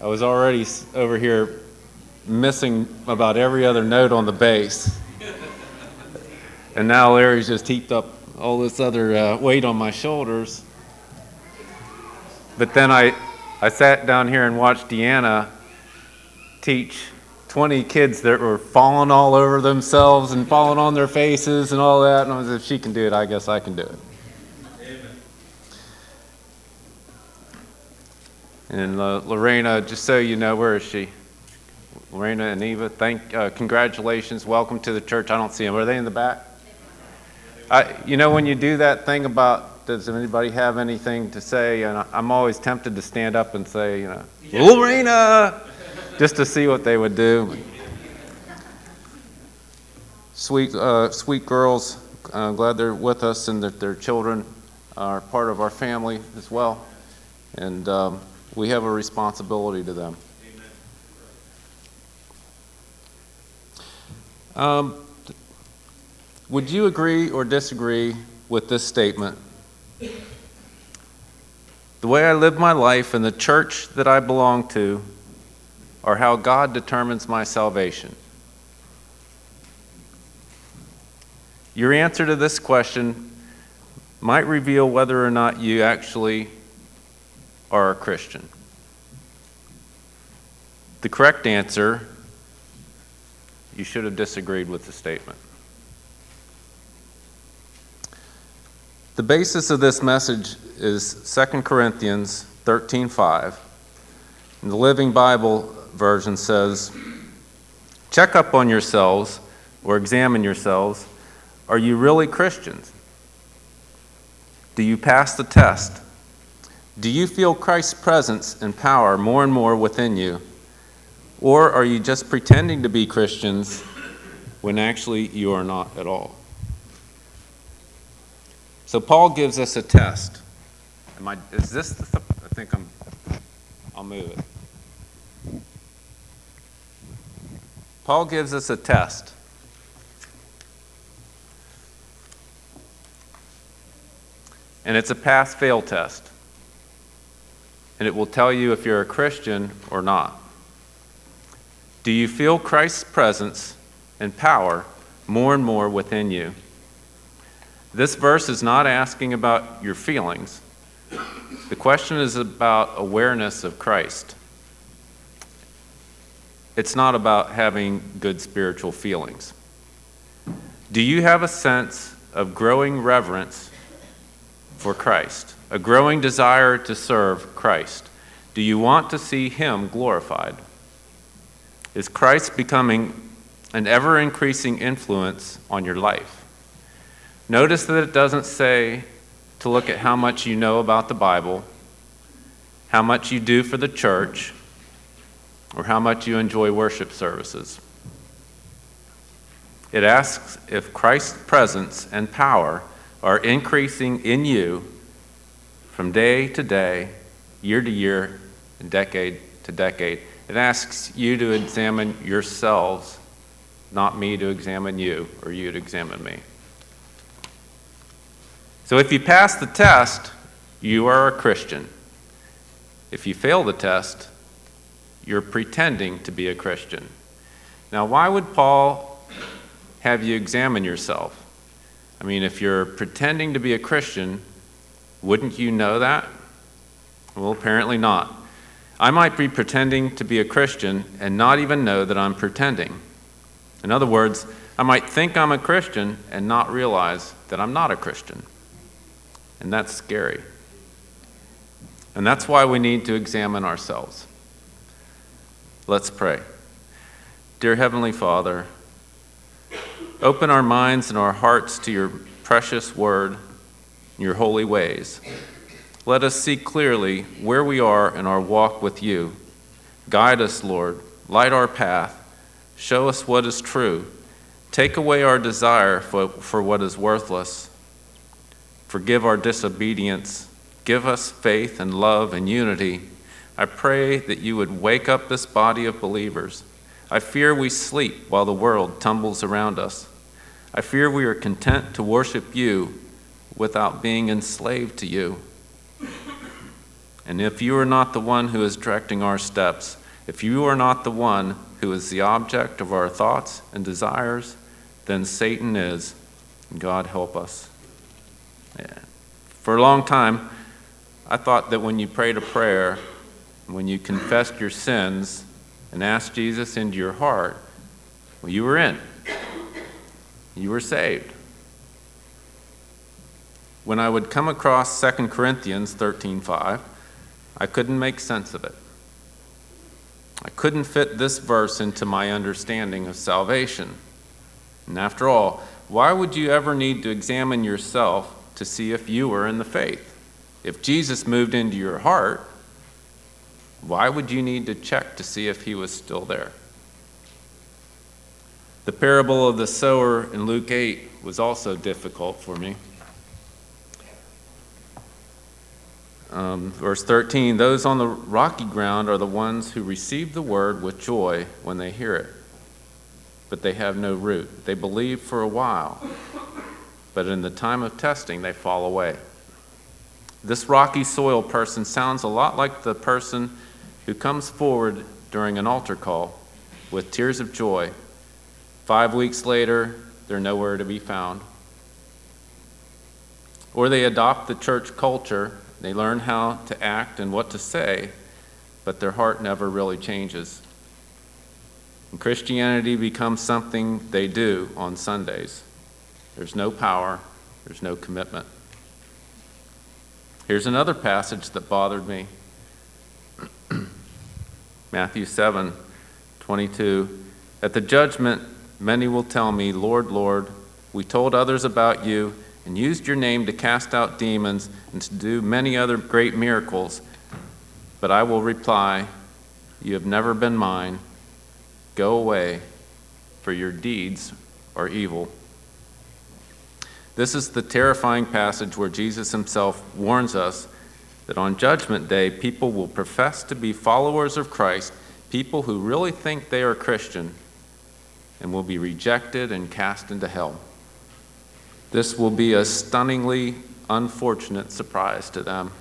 I was already over here missing about every other note on the bass. And now Larry's just heaped up all this other weight on my shoulders. But then I sat down here and watched Deanna teach 20 kids that were falling all over themselves and falling on their faces and all that. And I was like, if she can do it, I guess I can do it. Amen. And Lorena, just so you know, where is she? Lorena and Eva, congratulations. Welcome to the church. I don't see them. Are they in the back? When you do that thing about, does anybody have anything to say? And I'm always tempted to stand up and say, Lorena, just to see what they would do. Sweet girls. I'm glad they're with us and that their children are part of our family as well. And we have a responsibility to them. Would you agree or disagree with this statement? The way I live my life and the church that I belong to are how God determines my salvation. Your answer to this question might reveal whether or not you actually are a Christian. The correct answer, you should have disagreed with the statement. The basis of this message is 2 Corinthians 13:5. And the Living Bible version says, check up on yourselves or examine yourselves. Are you really Christians? Do you pass the test? Do you feel Christ's presence and power more and more within you? Or are you just pretending to be Christians when actually you are not at all? So Paul gives us a test. I'll move it. Paul gives us a test. And it's a pass-fail test. And it will tell you if you're a Christian or not. Do you feel Christ's presence and power more and more within you? This verse is not asking about your feelings. The question is about awareness of Christ. It's not about having good spiritual feelings. Do you have a sense of growing reverence for Christ, a growing desire to serve Christ? Do you want to see Him glorified? Is Christ becoming an ever-increasing influence on your life? Notice that it doesn't say to look at how much you know about the Bible, how much you do for the church, or how much you enjoy worship services. It asks if Christ's presence and power are increasing in you from day to day, year to year, and decade to decade. It asks you to examine yourselves, not me to examine you, or you to examine me. So if you pass the test, you are a Christian. If you fail the test, you're pretending to be a Christian. Now, why would Paul have you examine yourself? I mean, if you're pretending to be a Christian, wouldn't you know that? Well, apparently not. I might be pretending to be a Christian and not even know that I'm pretending. In other words, I might think I'm a Christian and not realize that I'm not a Christian. And that's scary. And that's why we need to examine ourselves. Let's pray. Dear Heavenly Father, open our minds and our hearts to your precious word, your holy ways. Let us see clearly where we are in our walk with you. Guide us, Lord. Light our path. Show us what is true. Take away our desire for what is worthless. Forgive our disobedience. Give us faith and love and unity. I pray that you would wake up this body of believers. I fear we sleep while the world tumbles around us. I fear we are content to worship you without being enslaved to you. And if you are not the one who is directing our steps, if you are not the one who is the object of our thoughts and desires, then Satan is. God help us. Yeah. For a long time, I thought that when you prayed a prayer, when you confessed your sins and asked Jesus into your heart, well, you were in. You were saved. When I would come across 2 Corinthians 13:5, I couldn't make sense of it. I couldn't fit this verse into my understanding of salvation. And after all, why would you ever need to examine yourself to see if you were in the faith? If Jesus moved into your heart, why would you need to check to see if he was still there? The parable of the sower in Luke 8 was also difficult for me. Verse 13, those on the rocky ground are the ones who receive the word with joy when they hear it, but they have no root. They believe for a while, but in the time of testing, they fall away. This rocky soil person sounds a lot like the person who comes forward during an altar call with tears of joy. 5 weeks later, they're nowhere to be found. Or they adopt the church culture. They learn how to act and what to say, but their heart never really changes. And Christianity becomes something they do on Sundays. There's no power, there's no commitment. Here's another passage that bothered me. Matthew 7:22. At the judgment, many will tell me, Lord, Lord, we told others about you and used your name to cast out demons and to do many other great miracles. But I will reply, you have never been mine. Go away, for your deeds are evil. This is the terrifying passage where Jesus himself warns us that on Judgment Day, people will profess to be followers of Christ, people who really think they are Christian, and will be rejected and cast into hell. This will be a stunningly unfortunate surprise to them.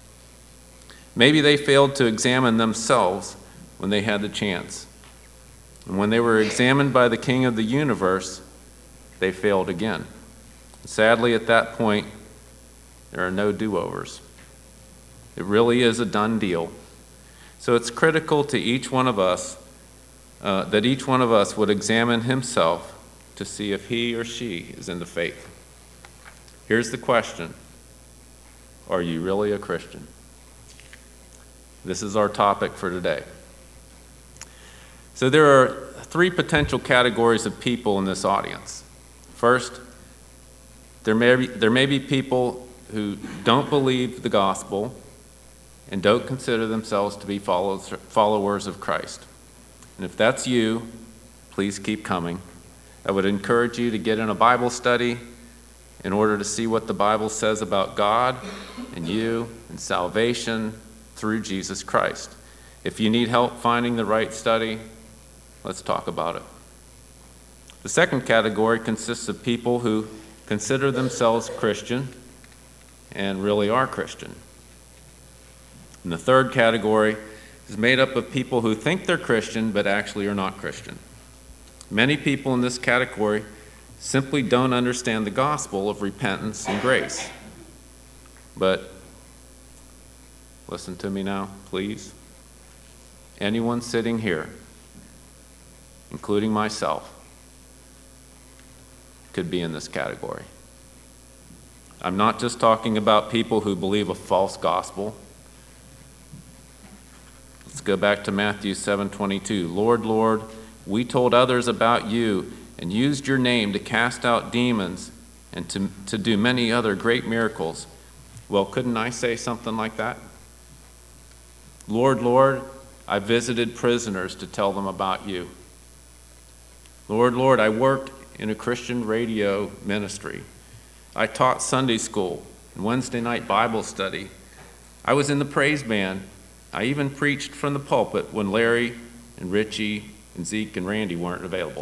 Maybe they failed to examine themselves when they had the chance. And when they were examined by the King of the universe, they failed again. Sadly, at that point, there are no do-overs. It really is a done deal. So it's critical to each one of us that each one of us would examine himself to see if he or she is in the faith. Here's the question. Are you really a Christian? This is our topic for today. So there are 3 potential categories of people in this audience. First, there may be people who don't believe the gospel and don't consider themselves to be followers of Christ. And if that's you, please keep coming. I would encourage you to get in a Bible study in order to see what the Bible says about God and you and salvation through Jesus Christ. If you need help finding the right study, let's talk about it. The second category consists of people who consider themselves Christian and really are Christian. And the third category is made up of people who think they're Christian but actually are not Christian. Many people in this category simply don't understand the gospel of repentance and grace. But listen to me now, please. Anyone sitting here, including myself, could be in this category. I'm not just talking about people who believe a false gospel. Let's go back to Matthew 7:22. Lord, Lord, we told others about you and used your name to cast out demons and to do many other great miracles. Well, couldn't I say something like that? Lord, Lord, I visited prisoners to tell them about you. Lord, Lord, I worked in a Christian radio ministry. I taught Sunday school and Wednesday night Bible study. I was in the praise band. I even preached from the pulpit when Larry and Richie and Zeke and Randy weren't available.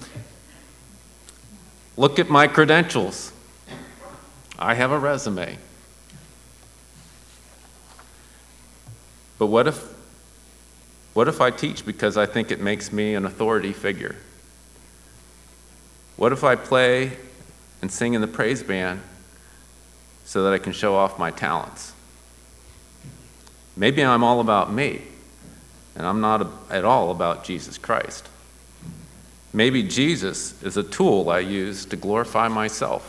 Look at my credentials. I have a resume. But what if I teach because I think it makes me an authority figure? What if I play and sing in the praise band so that I can show off my talents? Maybe I'm all about me, and I'm not at all about Jesus Christ. Maybe Jesus is a tool I use to glorify myself.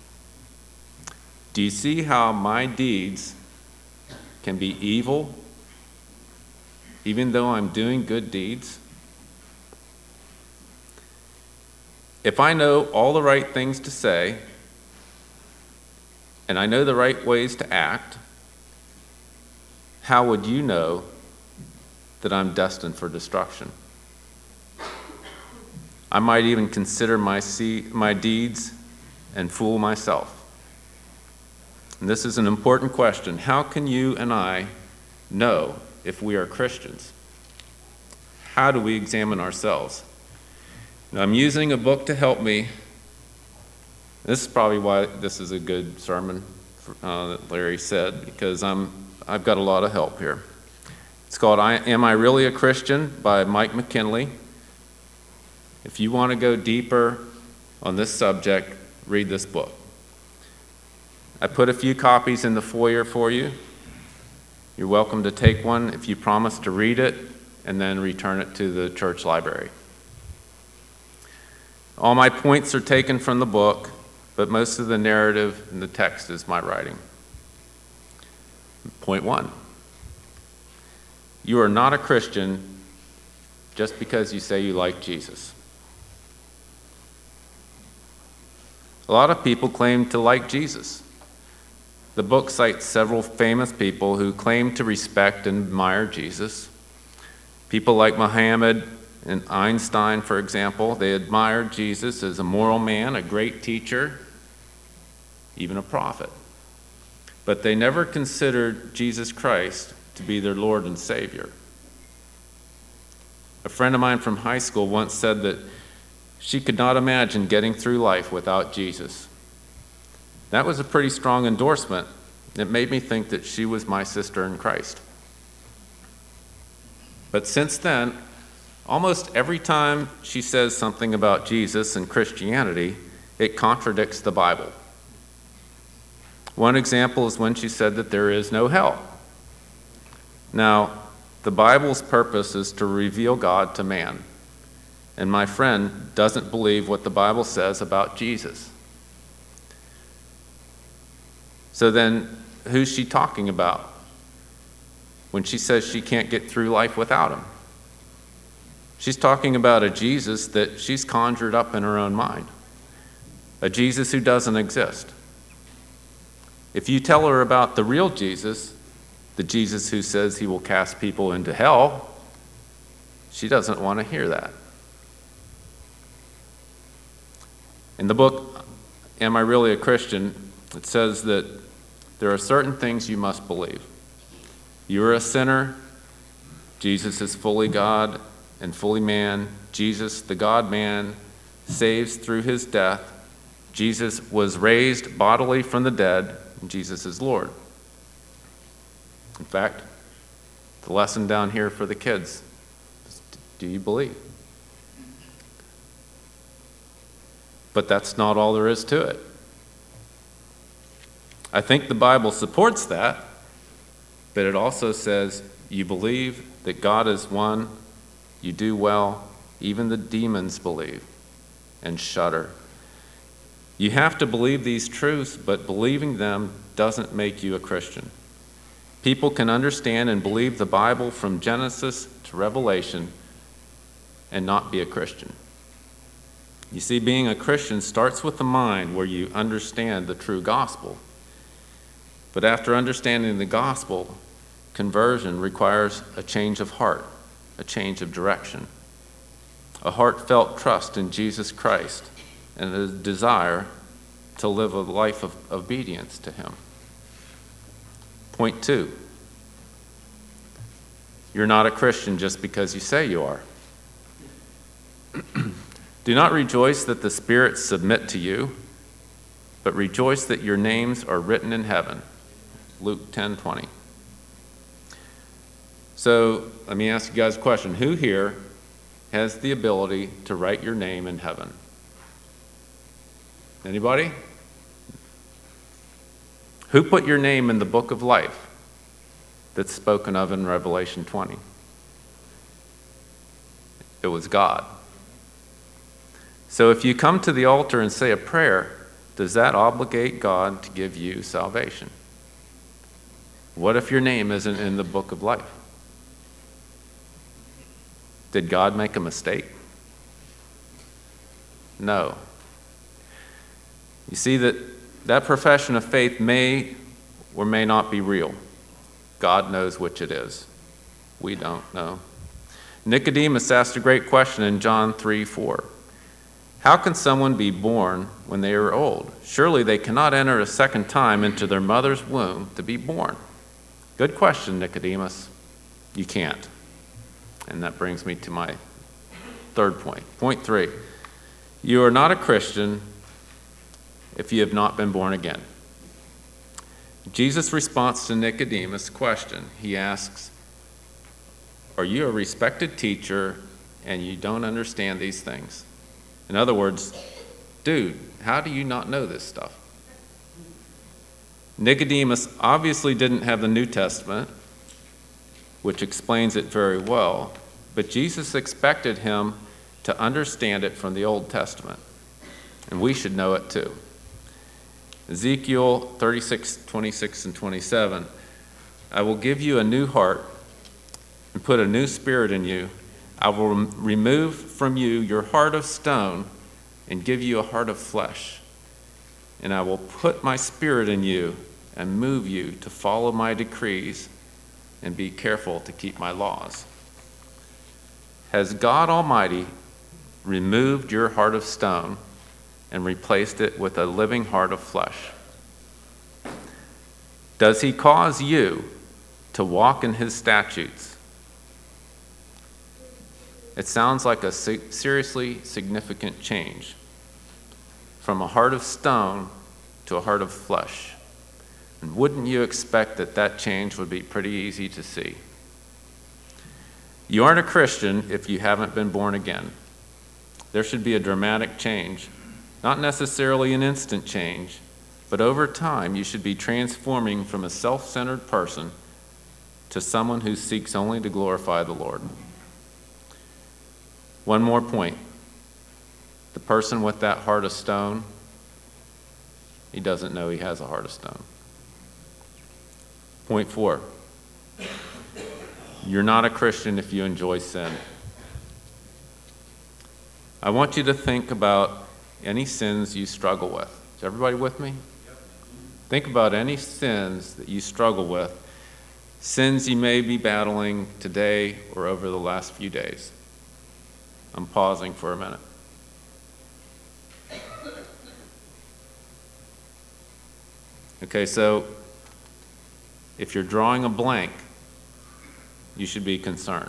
Do you see how my deeds can be evil, even though I'm doing good deeds? If I know all the right things to say, and I know the right ways to act, how would you know that I'm destined for destruction? I might even consider my deeds and fool myself. And this is an important question. How can you and I know if we are Christians? How do we examine ourselves? Now, I'm using a book to help me. This is probably why this is a good sermon that Larry said, because I've got a lot of help here. It's called Am I Really a Christian by Mike McKinley. If you want to go deeper on this subject, read this book. I put a few copies in the foyer for you. You're welcome to take one if you promise to read it and then return it to the church library. All my points are taken from the book, but most of the narrative and the text is my writing. Point 1. You are not a Christian just because you say you like Jesus. A lot of people claim to like Jesus. The book cites several famous people who claim to respect and admire Jesus. People like Muhammad and Einstein, for example, they admired Jesus as a moral man, a great teacher, even a prophet. But they never considered Jesus Christ to be their Lord and Savior. A friend of mine from high school once said that she could not imagine getting through life without Jesus. That was a pretty strong endorsement. It made me think that she was my sister in Christ. But since then, almost every time she says something about Jesus and Christianity, it contradicts the Bible. One example is when she said that there is no hell. Now, the Bible's purpose is to reveal God to man. And my friend doesn't believe what the Bible says about Jesus. So then, who's she talking about when she says she can't get through life without him? She's talking about a Jesus that she's conjured up in her own mind, a Jesus who doesn't exist. If you tell her about the real Jesus, the Jesus who says he will cast people into hell, she doesn't want to hear that. In the book, Am I Really a Christian?, it says that there are certain things you must believe. You are a sinner. Jesus is fully God and fully man. Jesus, the God-man, saves through his death. Jesus was raised bodily from the dead, and Jesus is Lord. In fact, the lesson down here for the kids is, do you believe? But that's not all there is to it. I think the Bible supports that, but it also says you believe that God is one, you do well, even the demons believe and shudder. You have to believe these truths, but believing them doesn't make you a Christian. People can understand and believe the Bible from Genesis to Revelation and not be a Christian. You see, being a Christian starts with the mind where you understand the true gospel. But after understanding the gospel, conversion requires a change of heart, a change of direction, a heartfelt trust in Jesus Christ, and a desire to live a life of obedience to him. Point 2, you're not a Christian just because you say you are. Do not rejoice that the spirits submit to you, but rejoice that your names are written in heaven. Luke 10:20. So let me ask you guys a question. Who here has the ability to write your name in heaven? Anybody? Who put your name in the book of life that's spoken of in Revelation 20? It was God. So if you come to the altar and say a prayer, does that obligate God to give you salvation? What if your name isn't in the book of life? Did God make a mistake? No. You see that profession of faith may or may not be real. God knows which it is. We don't know. Nicodemus asked a great question in John 3:4. How can someone be born when they are old? Surely they cannot enter a second time into their mother's womb to be born. Good question, Nicodemus. You can't. And that brings me to my third point. Point 3. You are not a Christian if you have not been born again. Jesus' response to Nicodemus' question, he asks, are you a respected teacher and you don't understand these things? In other words, dude, how do you not know this stuff? Nicodemus obviously didn't have the New Testament, which explains it very well, but Jesus expected him to understand it from the Old Testament, and we should know it too. Ezekiel 36:26 and 27, I will give you a new heart and put a new spirit in you. I will remove from you your heart of stone and give you a heart of flesh. And I will put my spirit in you and move you to follow my decrees and be careful to keep my laws. Has God Almighty removed your heart of stone and replaced it with a living heart of flesh? Does he cause you to walk in his statutes? It sounds like a seriously significant change from a heart of stone to a heart of flesh. And wouldn't you expect that that change would be pretty easy to see? You aren't a Christian if you haven't been born again. There should be a dramatic change, not necessarily an instant change, but over time you should be transforming from a self-centered person to someone who seeks only to glorify the Lord. One more point. The person with that heart of stone, he doesn't know he has a heart of stone. Point 4. You're not a Christian if you enjoy sin. I want you to think about any sins you struggle with. Is everybody with me? Think about any sins that you struggle with, sins you may be battling today or over the last few days. I'm pausing for a minute. Okay, so if you're drawing a blank, you should be concerned.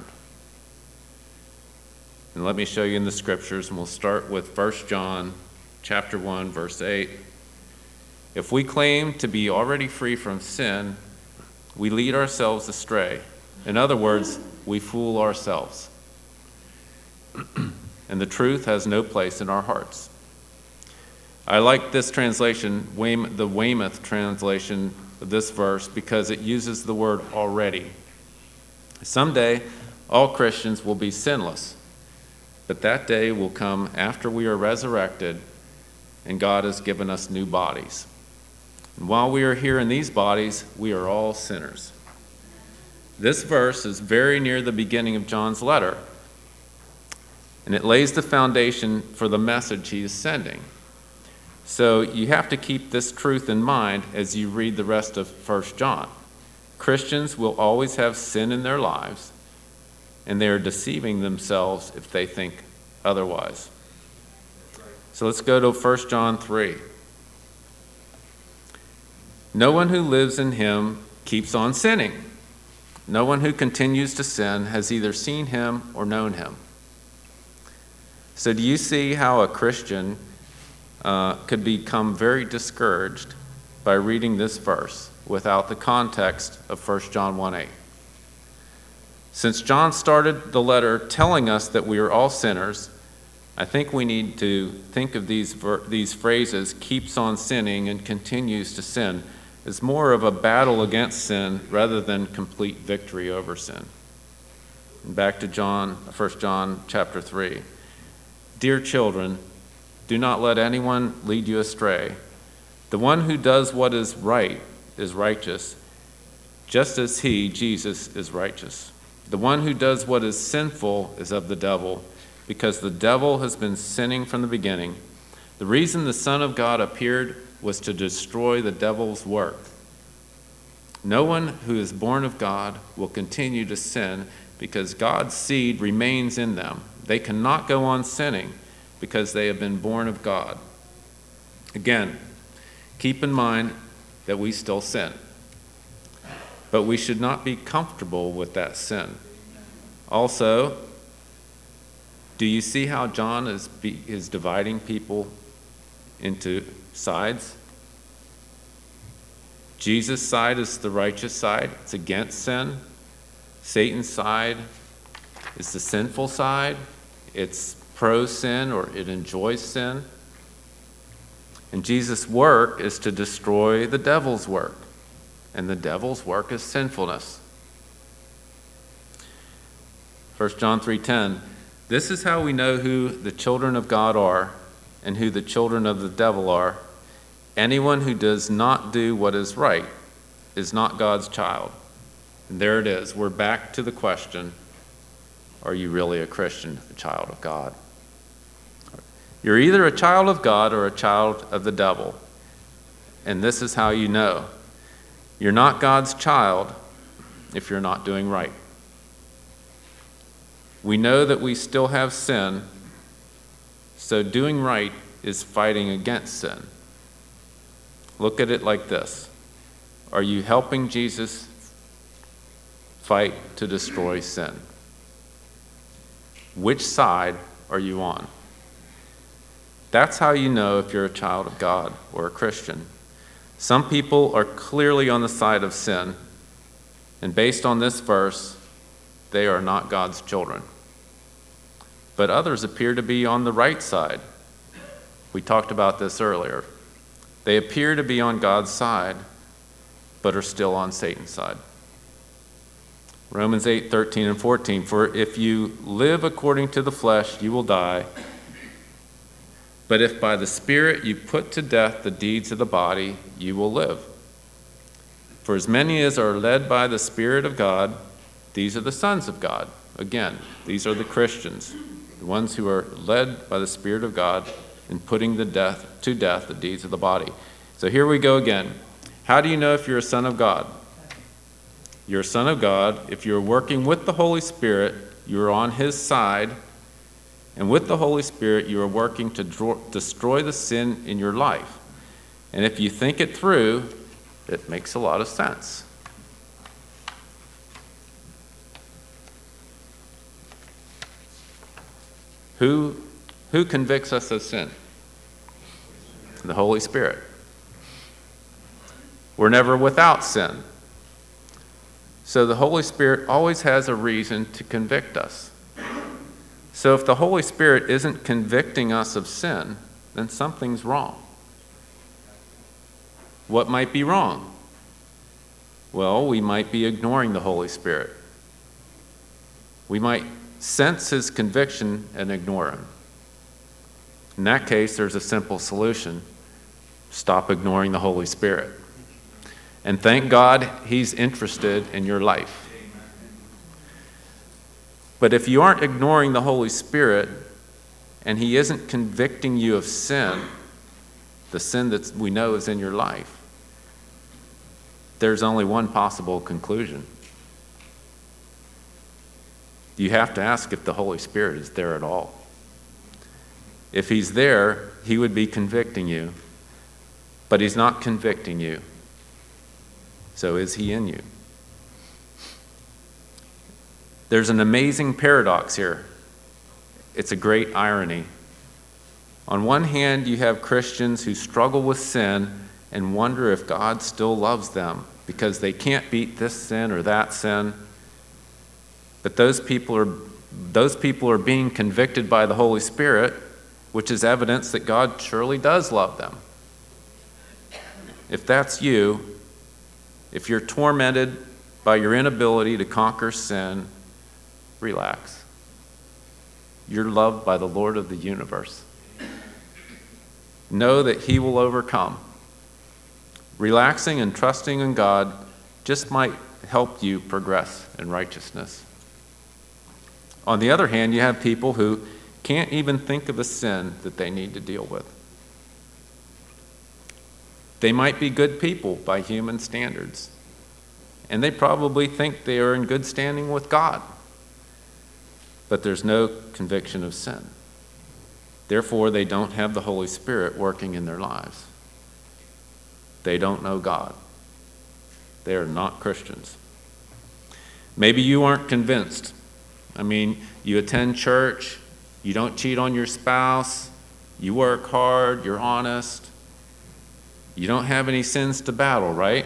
And let me show you in the scriptures, and we'll start with 1 John chapter 1, verse 8. If we claim to be already free from sin, we lead ourselves astray. In other words, we fool ourselves. And the truth has no place in our hearts. I like this translation, the Weymouth translation of this verse, because it uses the word already. Someday, all Christians will be sinless, but that day will come after we are resurrected and God has given us new bodies. And while we are here in these bodies, we are all sinners. This verse is very near the beginning of John's letter, and it lays the foundation for the message he is sending. So you have to keep this truth in mind as you read the rest of 1 John. Christians will always have sin in their lives, and they are deceiving themselves if they think otherwise. So let's go to 1 John 3. No one who lives in him keeps on sinning. No one who continues to sin has either seen him or known him. So do you see how a Christian could become very discouraged by reading this verse without the context of 1 John 1:8? Since John started the letter telling us that we are all sinners, I think we need to think of these phrases, keeps on sinning and continues to sin, as more of a battle against sin rather than complete victory over sin. And back to 1 John chapter 3. Dear children, do not let anyone lead you astray. The one who does what is right is righteous, just as he, Jesus, is righteous. The one who does what is sinful is of the devil, because the devil has been sinning from the beginning. The reason the Son of God appeared was to destroy the devil's work. No one who is born of God will continue to sin because God's seed remains in them. They cannot go on sinning because they have been born of God. Again, keep in mind that we still sin, but we should not be comfortable with that sin. Also, do you see how John is dividing people into sides? Jesus' side is the righteous side. It's against sin. Satan's side is the sinful side. It's pro-sin, or it enjoys sin. And Jesus' work is to destroy the devil's work. And the devil's work is sinfulness. 1 John 3:10, this is how we know who the children of God are and who the children of the devil are. Anyone who does not do what is right is not God's child. And there it is. We're back to the question, are you really a Christian, a child of God? You're either a child of God or a child of the devil. And this is how you know. You're not God's child if you're not doing right. We know that we still have sin, so doing right is fighting against sin. Look at it like this. Are you helping Jesus fight to destroy sin? Which side are you on? That's how you know if you're a child of God or a Christian. Some people are clearly on the side of sin, and based on this verse, they are not God's children. But others appear to be on the right side. We talked about this earlier. They appear to be on God's side, but are still on Satan's side. Romans 8:13 and 14, for if you live according to the flesh, you will die. But if by the Spirit you put to death the deeds of the body, you will live. For as many as are led by the Spirit of God, these are the sons of God. Again, these are the Christians, the ones who are led by the Spirit of God in putting to death the deeds of the body. So here we go again. How do you know if you're a son of God? You're a son of God if you're working with the Holy Spirit, you're on his side, and with the Holy Spirit, you are working to destroy the sin in your life. And if you think it through, it makes a lot of sense. Who convicts us of sin? The Holy Spirit. We're never without sin. So the Holy Spirit always has a reason to convict us. So if the Holy Spirit isn't convicting us of sin, then something's wrong. What might be wrong? Well, we might be ignoring the Holy Spirit. We might sense his conviction and ignore him. In that case, there's a simple solution. Stop ignoring the Holy Spirit. And thank God he's interested in your life. But if you aren't ignoring the Holy Spirit and he isn't convicting you of sin, the sin that we know is in your life, there's only one possible conclusion. You have to ask if the Holy Spirit is there at all. If he's there, he would be convicting you. But he's not convicting you. So is he in you? There's an amazing paradox here. It's a great irony. On one hand, you have Christians who struggle with sin and wonder if God still loves them because they can't beat this sin or that sin. But those people are being convicted by the Holy Spirit, which is evidence that God surely does love them. If that's you, if you're tormented by your inability to conquer sin, relax. You're loved by the Lord of the universe. Know that He will overcome. Relaxing and trusting in God just might help you progress in righteousness. On the other hand, you have people who can't even think of a sin that they need to deal with. They might be good people by human standards, and they probably think they are in good standing with God, but there's no conviction of sin. Therefore, they don't have the Holy Spirit working in their lives. They don't know God. They are not Christians. Maybe you aren't convinced. I mean, you attend church, you don't cheat on your spouse, you work hard, you're honest, you don't have any sins to battle, right?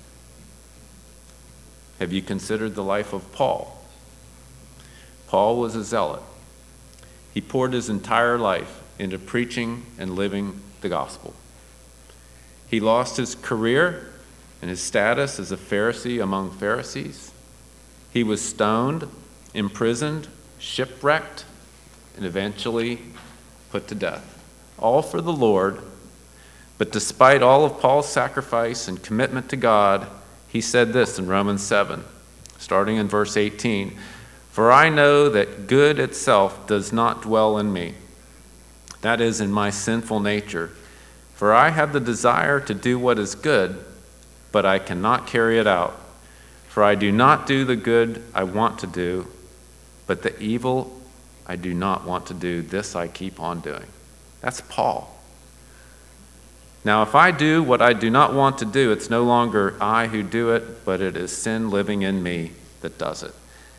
Have you considered the life of Paul? Paul was a zealot. He poured his entire life into preaching and living the gospel. He lost his career and his status as a Pharisee among Pharisees. He was stoned, imprisoned, shipwrecked, and eventually put to death. All for the Lord. But despite all of Paul's sacrifice and commitment to God, he said this in Romans 7, starting in verse 18, "For I know that good itself does not dwell in me, that is, in my sinful nature. For I have the desire to do what is good, but I cannot carry it out. For I do not do the good I want to do, but the evil I do not want to do, this I keep on doing." That's Paul. Now, if I do what I do not want to do, it's no longer I who do it, but it is sin living in me that does it.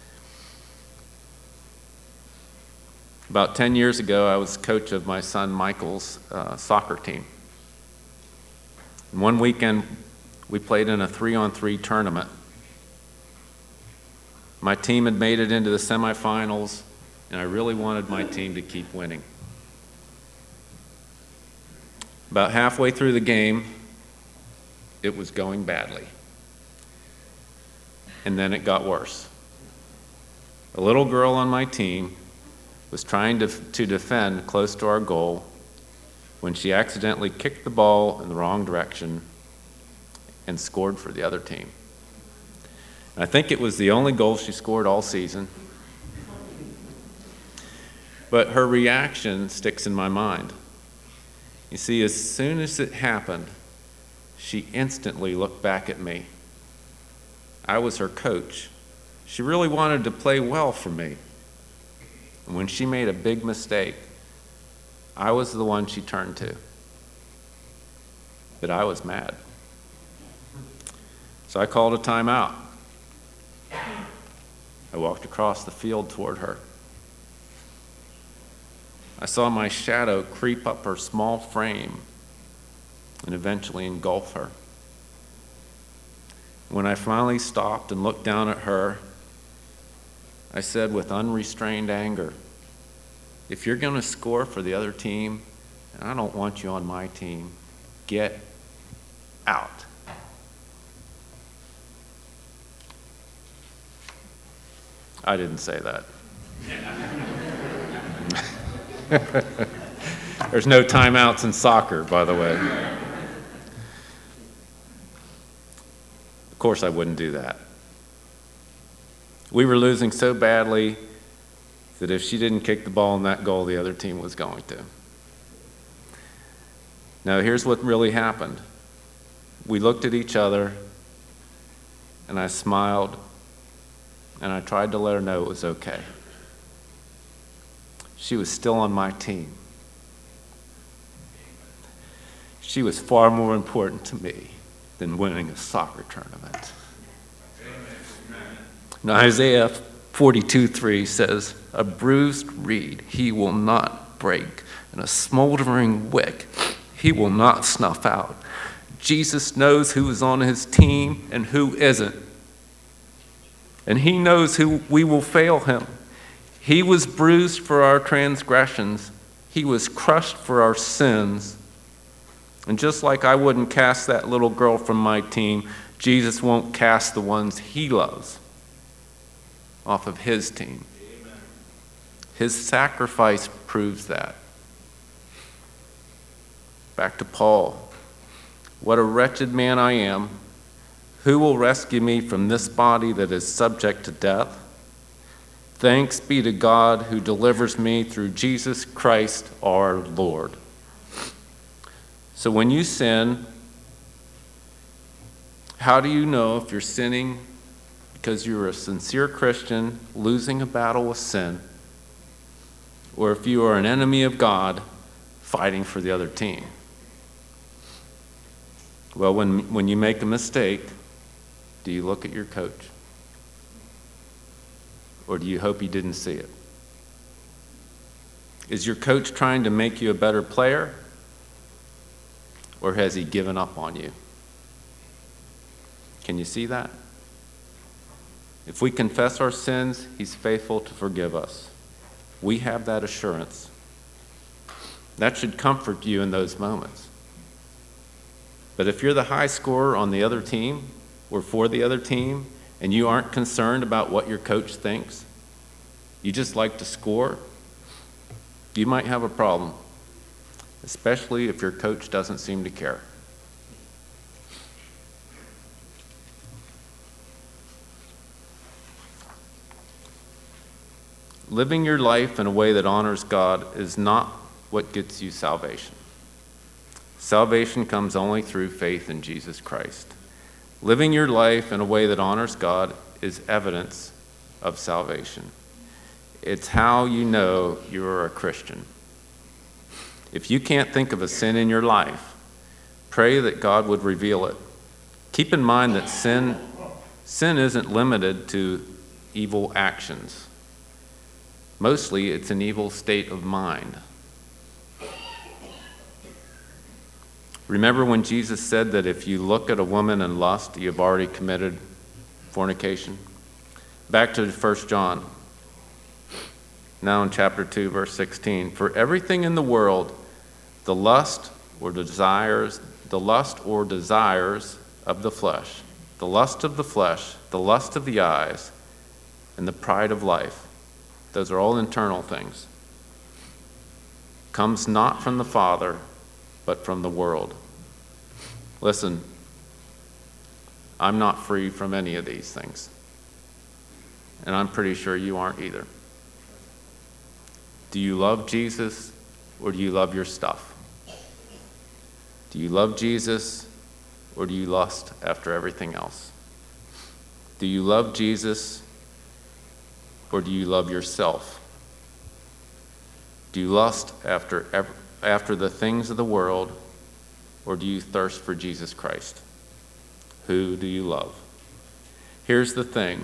About 10 years ago, I was coach of my son Michael's soccer team. And one weekend, we played in a 3-on-3 tournament. My team had made it into the semifinals, and I really wanted my team to keep winning. About halfway through the game, it was going badly. And then it got worse. A little girl on my team was trying to defend close to our goal when she accidentally kicked the ball in the wrong direction and scored for the other team. And I think it was the only goal she scored all season. But her reaction sticks in my mind. You see, as soon as it happened, she instantly looked back at me. I was her coach. She really wanted to play well for me. And when she made a big mistake, I was the one she turned to. But I was mad. So I called a timeout. I walked across the field toward her. I saw my shadow creep up her small frame and eventually engulf her. When I finally stopped and looked down at her, I said with unrestrained anger, "If you're going to score for the other team, and I don't want you on my team, get out." I didn't say that. There's no timeouts in soccer, by the way. Of course I wouldn't do that. We were losing so badly that if she didn't kick the ball in that goal, the other team was going to. Now, here's what really happened. We looked at each other, and I smiled, and I tried to let her know it was okay. She was still on my team. She was far more important to me than winning a soccer tournament. Now, Isaiah 42:3 says, "A bruised reed he will not break, and a smoldering wick he will not snuff out." Jesus knows who is on his team and who isn't. and he knows who we will fail him. He was bruised for our transgressions. He was crushed for our sins. And just like I wouldn't cast that little girl from my team, Jesus won't cast the ones he loves off of his team. Amen. His sacrifice proves that. Back to Paul. What a wretched man I am. Who will rescue me from this body that is subject to death? Thanks be to God who delivers me through Jesus Christ our Lord. So when you sin, how do you know if you're sinning because you're a sincere Christian losing a battle with sin, or if you are an enemy of God fighting for the other team? Well, when you make a mistake, do you look at your coach? Or do you hope he didn't see it? Is your coach trying to make you a better player? Or has he given up on you? Can you see that? If we confess our sins, he's faithful to forgive us. We have that assurance. That should comfort you in those moments. But if you're the high scorer on the other team or for the other team, and you aren't concerned about what your coach thinks, you just like to score, you might have a problem, especially if your coach doesn't seem to care. Living your life in a way that honors God is not what gets you salvation. Salvation comes only through faith in Jesus Christ. Living your life in a way that honors God is evidence of salvation. It's how you know you're a Christian. If you can't think of a sin in your life, pray that God would reveal it. Keep in mind that sin isn't limited to evil actions. Mostly, it's an evil state of mind. Remember when Jesus said that if you look at a woman in lust, you've already committed fornication? Back to 1 John, now in chapter 2, verse 16. For everything in the world, the lust or desires of the flesh, the lust of the flesh, the lust of the eyes, and the pride of life, those are all internal things, comes not from the Father, but from the world. Listen, I'm not free from any of these things. And I'm pretty sure you aren't either. Do you love Jesus or do you love your stuff? Do you love Jesus or do you lust after everything else? Do you love Jesus or do you love yourself? Do you lust after the things of the world, or do you thirst for Jesus Christ? Who do you love? Here's the thing.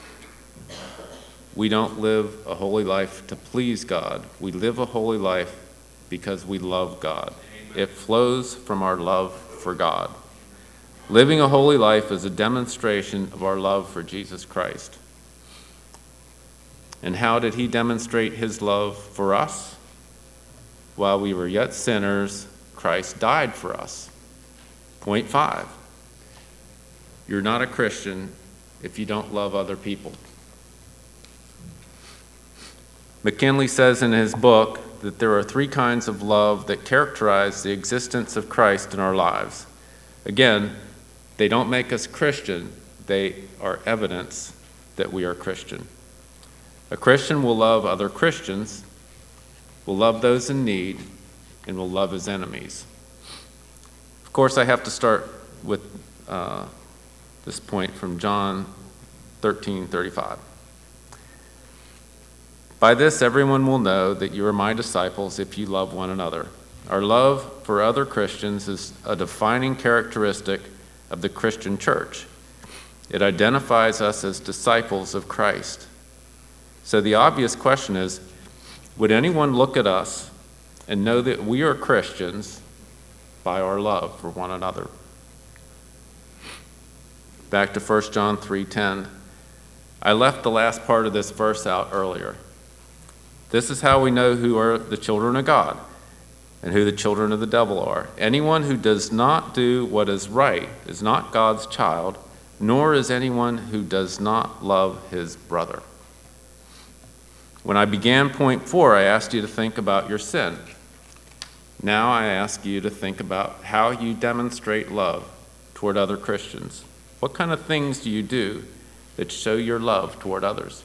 We don't live a holy life to please God. We live a holy life because we love God. It flows from our love for God. Living a holy life is a demonstration of our love for Jesus Christ. And how did he demonstrate his love for us? While we were yet sinners, Christ died for us. Point 5. You're not a Christian if you don't love other people. McKinley says in his book that there are 3 kinds of love that characterize the existence of Christ in our lives. Again, they don't make us Christian, they are evidence that we are Christian. A Christian will love other Christians, will love those in need, and will love his enemies. Of course, I have to start with this point from John 13:35. By this, everyone will know that you are my disciples if you love one another. Our love for other Christians is a defining characteristic of the Christian church. It identifies us as disciples of Christ. So the obvious question is, would anyone look at us and know that we are Christians by our love for one another? Back to 1 John 3:10. I left the last part of this verse out earlier. This is how we know who are the children of God and who the children of the devil are. Anyone who does not do what is right is not God's child, nor is anyone who does not love his brother. When I began point 4, I asked you to think about your sin. Now I ask you to think about how you demonstrate love toward other Christians. What kind of things do you do that show your love toward others?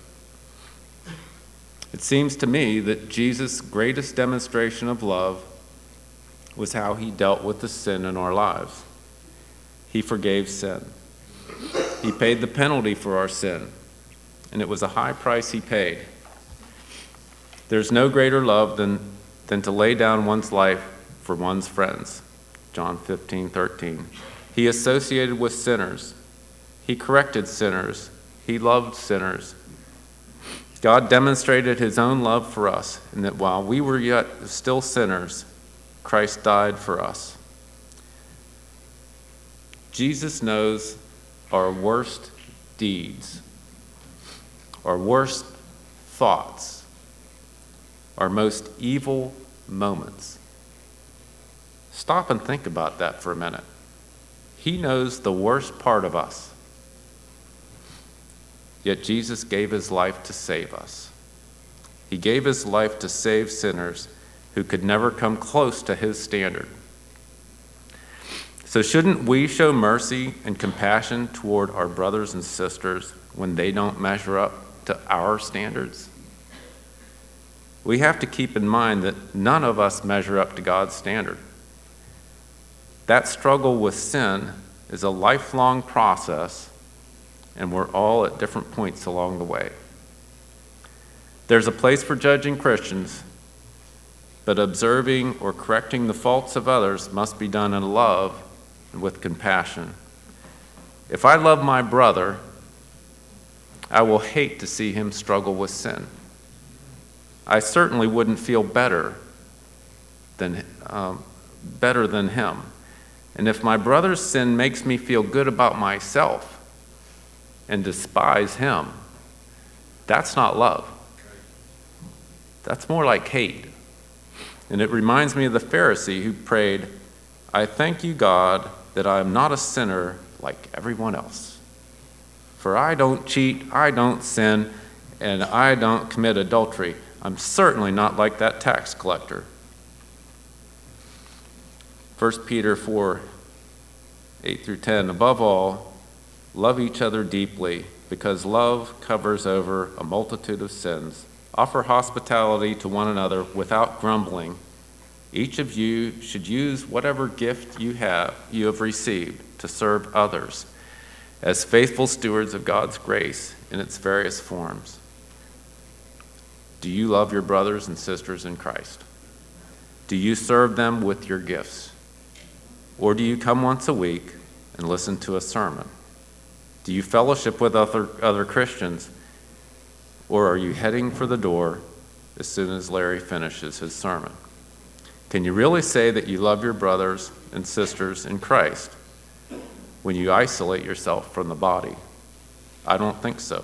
It seems to me that Jesus' greatest demonstration of love was how he dealt with the sin in our lives. He forgave sin. He paid the penalty for our sin, and it was a high price he paid. There's no greater love than to lay down one's life for one's friends. John 15:13. He associated with sinners. He corrected sinners. He loved sinners. God demonstrated his own love for us, in that while we were yet still sinners, Christ died for us. Jesus knows our worst deeds, our worst thoughts, our most evil moments. Stop and think about that for a minute. He knows the worst part of us. Yet Jesus gave his life to save us. He gave his life to save sinners who could never come close to his standard. So shouldn't we show mercy and compassion toward our brothers and sisters when they don't measure up to our standards? We have to keep in mind that none of us measure up to God's standard. That struggle with sin is a lifelong process, and we're all at different points along the way. There's a place for judging Christians, but observing or correcting the faults of others must be done in love and with compassion. If I love my brother, I will hate to see him struggle with sin. I certainly wouldn't feel better than him. And if my brother's sin makes me feel good about myself and despise him, that's not love. That's more like hate. And it reminds me of the Pharisee who prayed, "I thank you, God, that I am not a sinner like everyone else. For I don't cheat, I don't sin, and I don't commit adultery. I'm certainly not like that tax collector." 1 Peter 4, 8 through 10, above all, love each other deeply, because love covers over a multitude of sins. Offer hospitality to one another without grumbling. Each of you should use whatever gift you have received to serve others as faithful stewards of God's grace in its various forms. Do you love your brothers and sisters in Christ? Do you serve them with your gifts? Or do you come once a week and listen to a sermon? Do you fellowship with other Christians? Or are you heading for the door as soon as Larry finishes his sermon? Can you really say that you love your brothers and sisters in Christ when you isolate yourself from the body? I don't think so.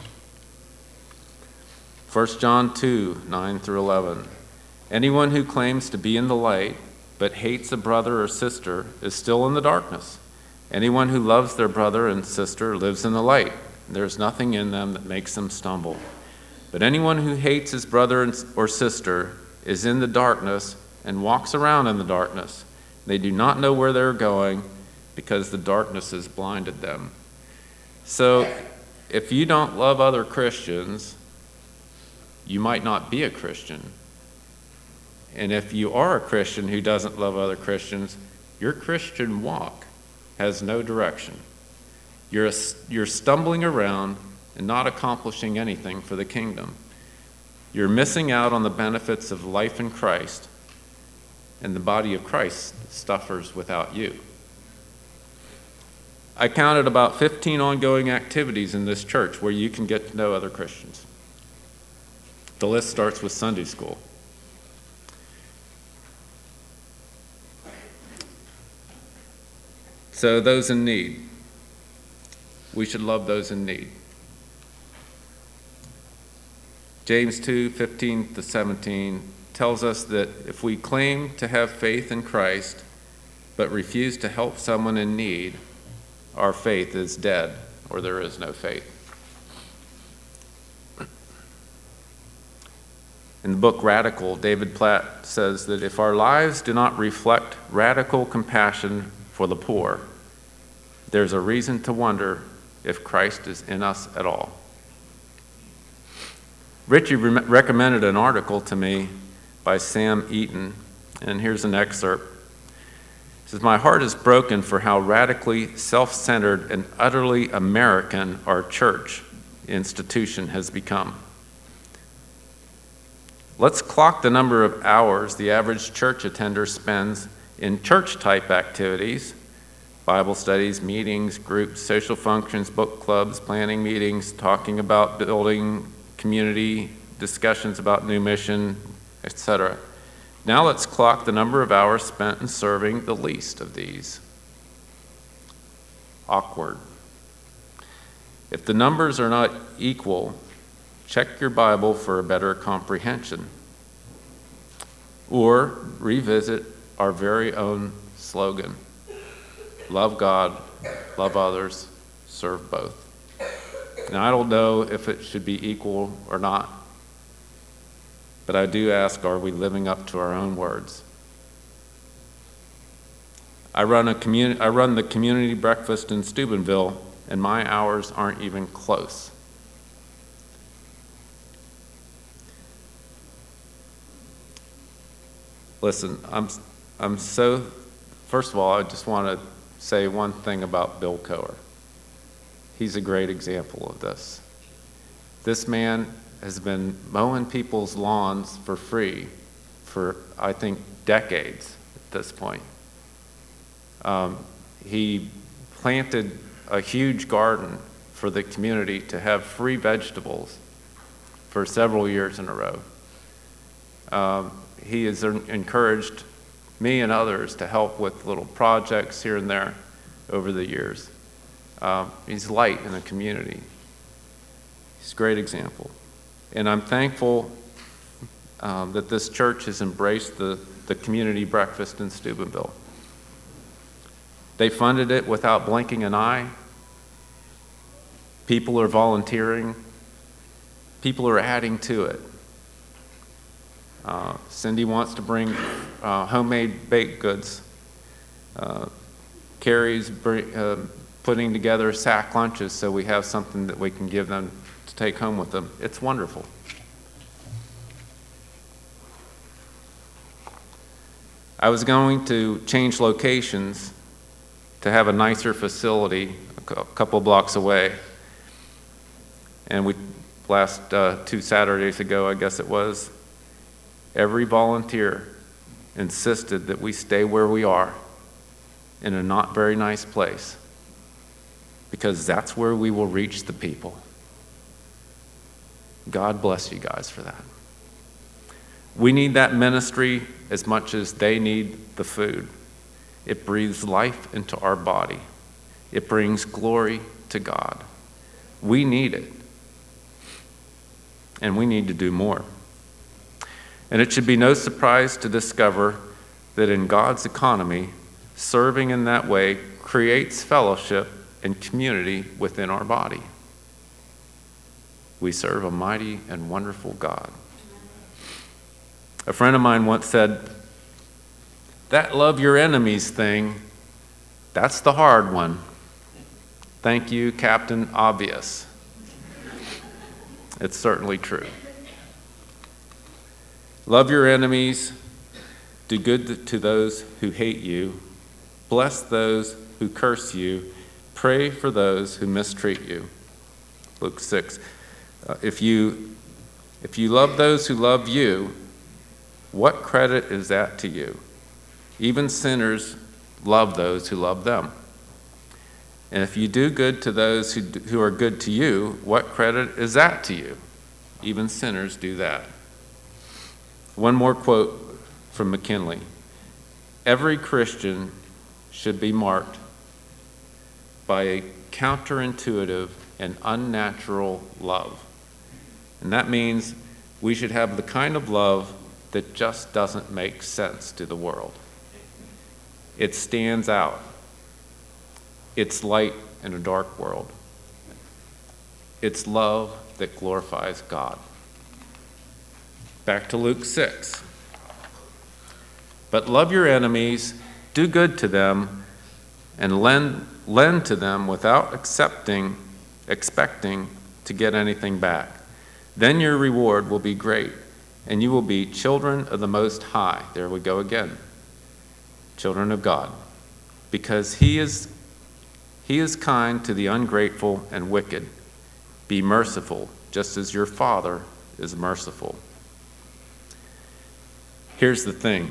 1 John 2, 9 through 11. Anyone who claims to be in the light but hates a brother or sister is still in the darkness. Anyone who loves their brother and sister lives in the light. There is nothing in them that makes them stumble. But anyone who hates his brother or sister is in the darkness and walks around in the darkness. They do not know where they're going because the darkness has blinded them. So if you don't love other Christians, you might not be a Christian. And if you are a Christian who doesn't love other Christians, your Christian walk has no direction. You're stumbling around and not accomplishing anything for the kingdom. You're missing out on the benefits of life in Christ, and the body of Christ suffers without you. I counted about 15 ongoing activities in this church where you can get to know other Christians. The list starts with Sunday school. So those in need. We should love those in need. James 2:15-17 tells us that if we claim to have faith in Christ but refuse to help someone in need, our faith is dead, or there is no faith. In the book Radical, David Platt says that if our lives do not reflect radical compassion for the poor, there's a reason to wonder if Christ is in us at all. Richie recommended an article to me by Sam Eaton, and here's an excerpt. It says, "My heart is broken for how radically self-centered and utterly American our church institution has become. Let's clock the number of hours the average church attender spends in church-type activities, Bible studies, meetings, groups, social functions, book clubs, planning meetings, talking about building community, discussions about new mission, etc. Now let's clock the number of hours spent in serving the least of these." Awkward. If the numbers are not equal, check your Bible for a better comprehension. Or revisit our very own slogan: love God, love others, serve both. Now, I don't know if it should be equal or not, but I do ask, are we living up to our own words? I run the community breakfast in Steubenville, and my hours aren't even close. Listen, first of all, I just want to say one thing about Bill Coher. He's a great example of this. This man has been mowing people's lawns for free for, I think, decades at this point. He planted a huge garden for the community to have free vegetables for several years in a row. He has encouraged me and others to help with little projects here and there over the years. He's light in the community. He's a great example. And I'm thankful that this church has embraced the community breakfast in Steubenville. They funded it without blinking an eye. People are volunteering. People are adding to it. Cindy wants to bring homemade baked goods. Carrie's putting together sack lunches so we have something that we can give them to take home with them. It's wonderful. I was going to change locations to have a nicer facility a couple blocks away. And last 2 Saturdays ago, I guess it was, every volunteer insisted that we stay where we are in a not very nice place, because that's where we will reach the people. God bless you guys for that. We need that ministry as much as they need the food. It breathes life into our body. It brings glory to God. We need it. And we need to do more. And it should be no surprise to discover that in God's economy, serving in that way creates fellowship and community within our body. We serve a mighty and wonderful God. A friend of mine once said, "That love your enemies thing, that's the hard one." Thank you, Captain Obvious. It's certainly true. Love your enemies, do good to those who hate you, bless those who curse you, pray for those who mistreat you. Luke 6. If you love those who love you, what credit is that to you? Even sinners love those who love them. And if you do good to those who are good to you, what credit is that to you? Even sinners do that. One more quote from McKinley. Every Christian should be marked by a counterintuitive and unnatural love. And that means We should have the kind of love that just doesn't make sense to the world. It stands out. It's light in a dark world. It's love that glorifies God. Back to Luke 6. But love your enemies, do good to them, and lend to them without expecting to get anything back. Then your reward will be great, and you will be children of the Most High. There we go again. Children of God. Because he is kind to the ungrateful and wicked. Be merciful, just as your Father is merciful. Here's the thing.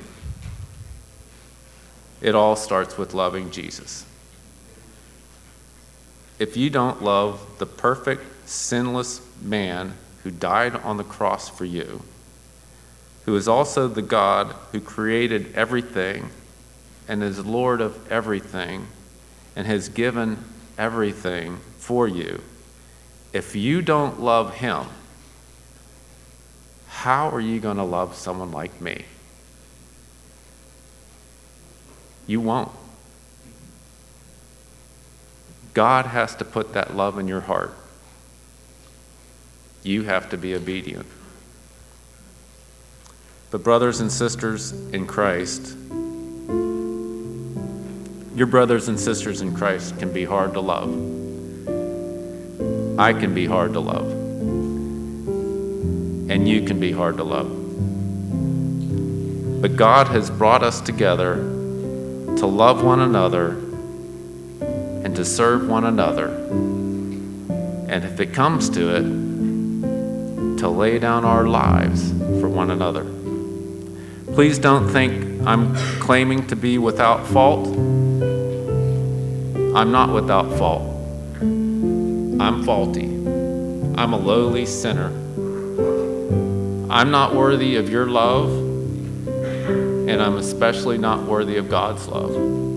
It all starts with loving Jesus. If you don't love the perfect, sinless man who died on the cross for you, who is also the God who created everything and is Lord of everything and has given everything for you, if you don't love him, how are you going to love someone like me? You won't. God has to put that love in your heart. You have to be obedient. But brothers and sisters in Christ, your brothers and sisters in Christ can be hard to love. I can be hard to love. And you can be hard to love. But God has brought us together to love one another and to serve one another. And if it comes to it, to lay down our lives for one another. Please don't think I'm claiming to be without fault. I'm not without fault. I'm faulty. I'm a lowly sinner. I'm not worthy of your love, and I'm especially not worthy of God's love.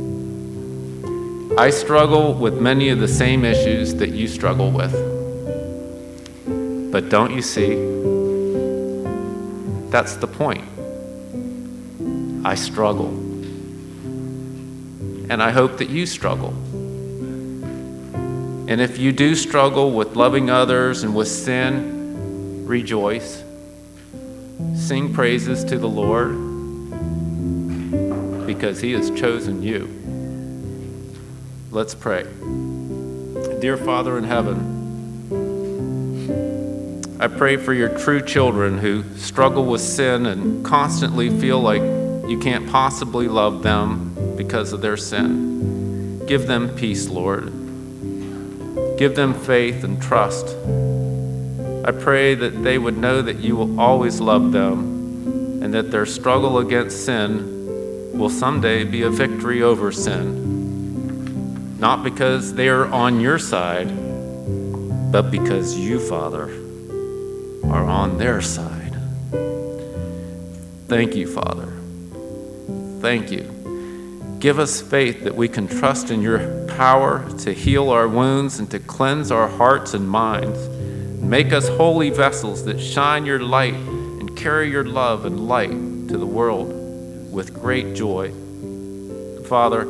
I struggle with many of the same issues that you struggle with. But don't you see? That's the point. I struggle. And I hope that you struggle. And if you do struggle with loving others and with sin, rejoice. Sing praises to the Lord because he has chosen you. Let's pray. Dear Father in heaven, I pray for your true children who struggle with sin and constantly feel like you can't possibly love them because of their sin. Give them peace, Lord. Give them faith and trust. I pray that they would know that you will always love them and that their struggle against sin will someday be a victory over sin. Not because they are on your side, but because you, Father, are on their side. Thank you, Father. Thank you. Give us faith that we can trust in your power to heal our wounds and to cleanse our hearts and minds. Make us holy vessels that shine your light and carry your love and light to the world with great joy. Father,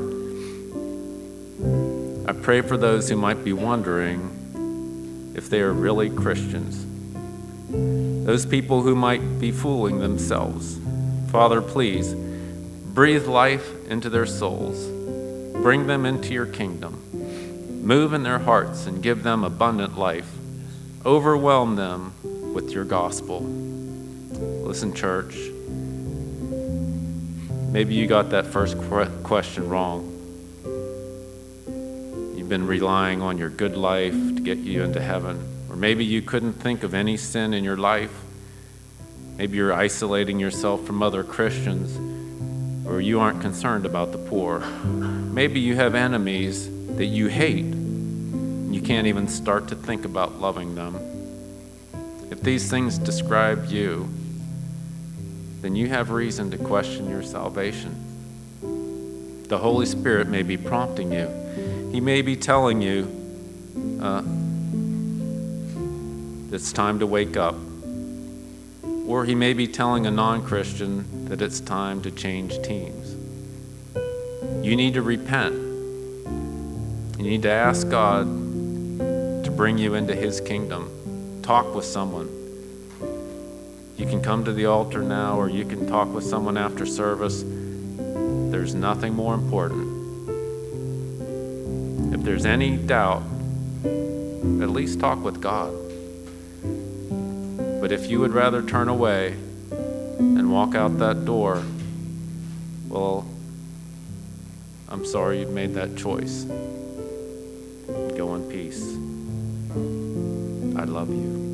I pray for those who might be wondering if they are really Christians. Those people who might be fooling themselves. Father, please, breathe life into their souls. Bring them into your kingdom. Move in their hearts and give them abundant life. Overwhelm them with your gospel. Listen, church, maybe you got that first question wrong. You've been relying on your good life to get you into heaven. Or maybe you couldn't think of any sin in your life. Maybe you're isolating yourself from other Christians, or you aren't concerned about the poor. Maybe you have enemies that you hate. You can't even start to think about loving them. If these things describe you, then you have reason to question your salvation. The Holy Spirit may be prompting you. He may be telling you, it's time to wake up. Or he may be telling a non-Christian that it's time to change teams. You need to repent. You need to ask God to bring you into his kingdom. Talk with someone. You can come to the altar now, or you can talk with someone after service. There's nothing more important. If there's any doubt, at least talk with God. But if you would rather turn away and walk out that door, well, I'm sorry you've made that choice. Go in peace. I love you.